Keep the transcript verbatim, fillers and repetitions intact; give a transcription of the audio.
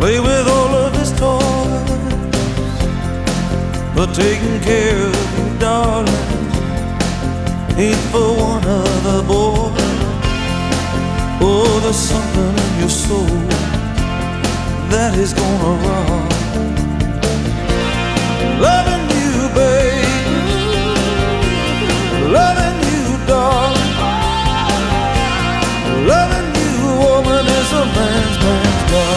play with all of his toys, but taking care of you, darling, ain't for one other boy. Oh, there's something in your soul that is gonna rock